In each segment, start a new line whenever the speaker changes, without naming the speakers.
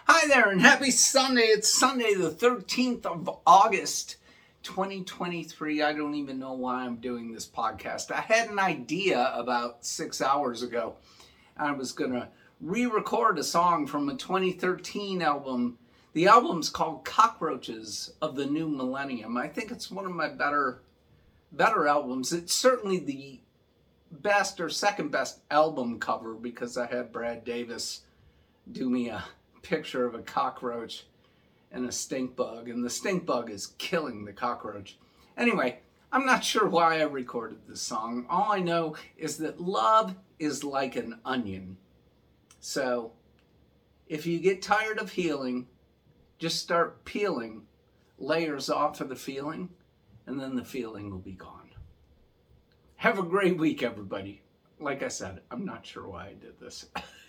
Hi there and happy Sunday. It's Sunday the 13th of August, 2023. I don't even know why I'm doing this podcast. I had an idea about 6 hours ago. I was going to re-record a song from a 2013 album. The album's called Cockroaches of the New Millennium. I think it's one of my better albums. It's certainly the best or second best album cover because I had Brad Davis do me a picture of a cockroach and a stink bug, and the stink bug is killing the cockroach. Anyway, I'm not sure why I recorded this song. All I know is that love is like an onion. So if you get tired of healing, just start peeling layers off of the feeling, and then the feeling will be gone. Have a great week, everybody. Like I said, I'm not sure why I did this.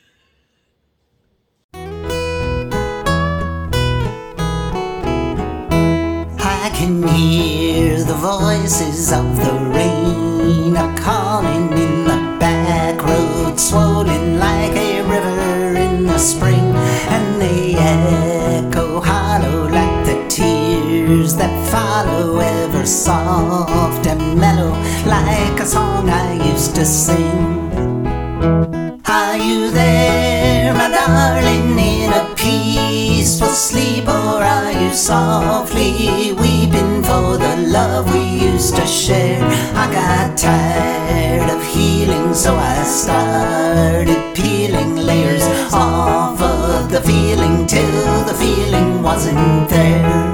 I can hear the voices of the rain a-calling in the back road, swollen like a river in the spring, and they echo hollow like the tears that follow, ever soft and mellow like a song I used to sing. Are you there, my darling, in a peaceful sleep, or are you softly weeping for the love we used to share? I got tired of healing, so I started peeling layers off of the feeling till the feeling wasn't there.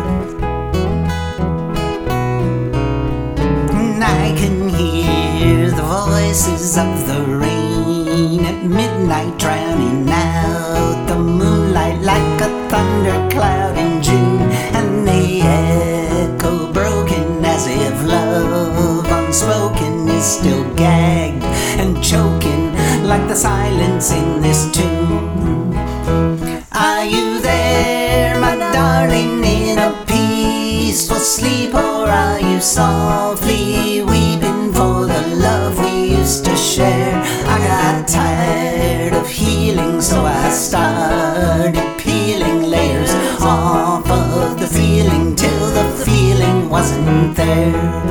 And I can hear the voices of the rain at midnight, drowning out the moonlight like a thundercloud in June, and they echo broken as if love unspoken is still gagged and choking like the silence in this tune. Are you there, my darling, in a peaceful sleep, or are you softly weeping for the love we used to share? I got tired of healing, so I started peeling layers off of the feeling till the feeling wasn't there.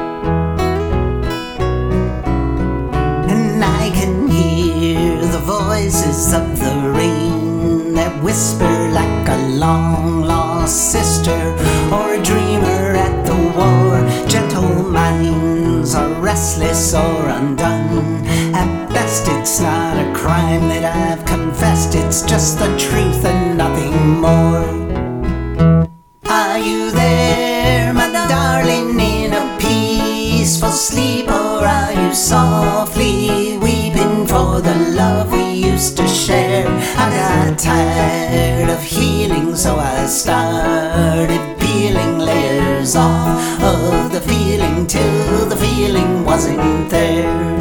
And I can hear the voices of the rain that whisper like a long-lost sister or a dreamer at the war. Gentle minds are restless or undone. At best it's not a crime that I've confessed, it's just the truth and nothing more. Are you there, my darling, in a peaceful sleep, or are you softly weeping for the love we used to share? I got tired of healing, so I started peeling layers off of the feeling till the feeling wasn't there.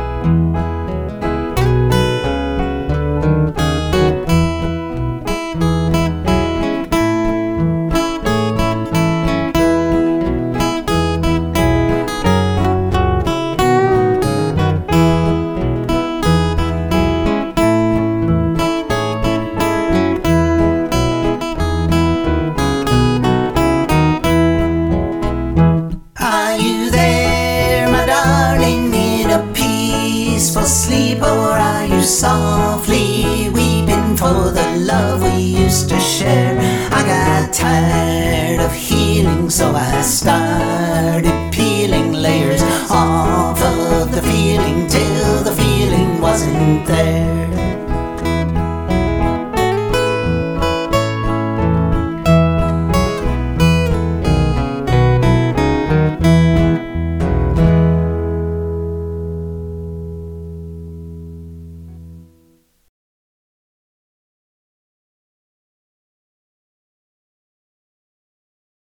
Sleep, or are you softly weeping for the love we used to share? I got tired of healing, so I started